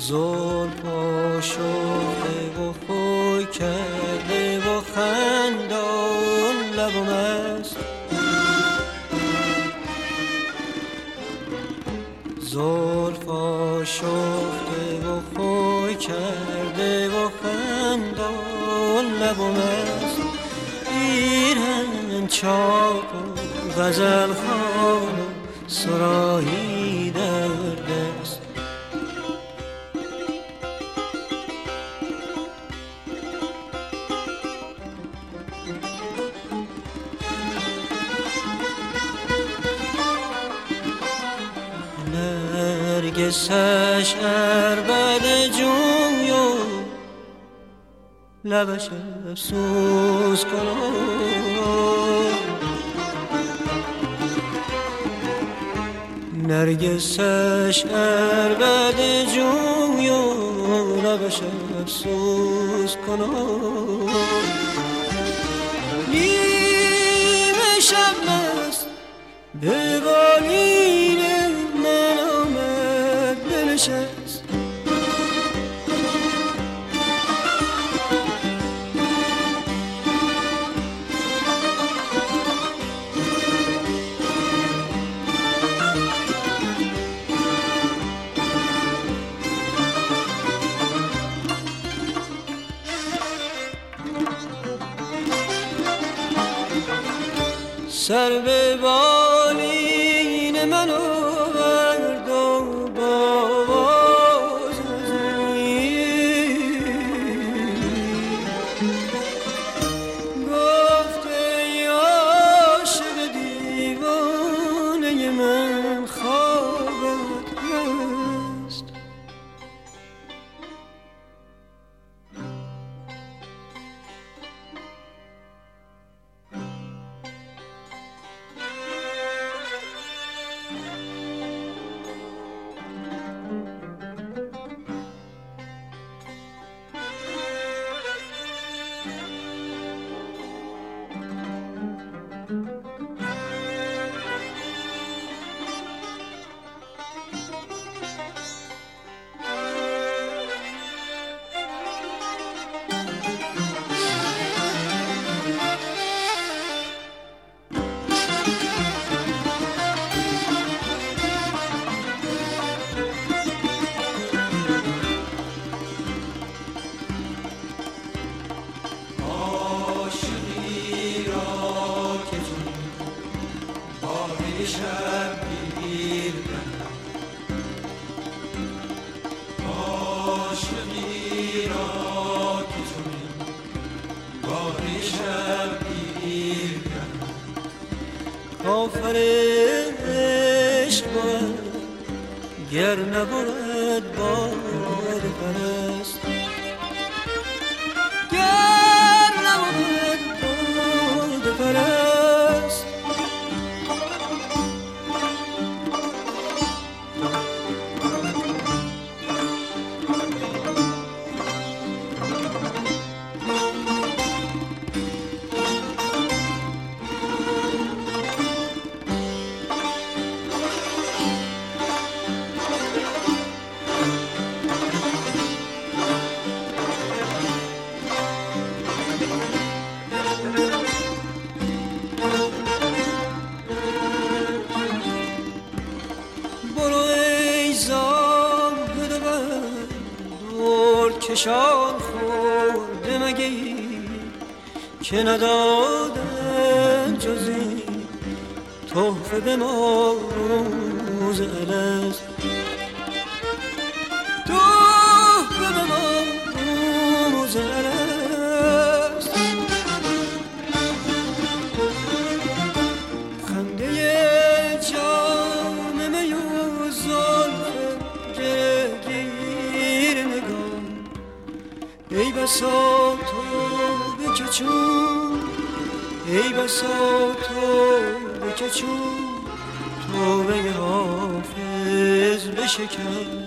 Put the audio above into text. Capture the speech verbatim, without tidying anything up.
زلفا شده و خوی کرده و خندان لبم است. زلفا شده و خوی کرده و خندان لبم است. ایران چاک و غزل خوان و سراهی در دست. نرگسش عربد جوی و لبش افسوس کنم. نرگسش عربد جوی و لبش افسوس کنم. نیمه شب مست به بالین من آمد بنشست. سر به بالین من آورد و باز گفت ای عاشق دیوانه من خوابت هست. کافر عشق بود گر نبود باده پرست. گر نبود باده پرست. کشان خورده مگه که ندادن جزی تحفه به ما روز الست. تحفه به ما روز الست. خنده جام می و زلف گرهگیر نگاه. ای بسا تو به چون، ای بسا تو به چون توبه حافظ بشکن.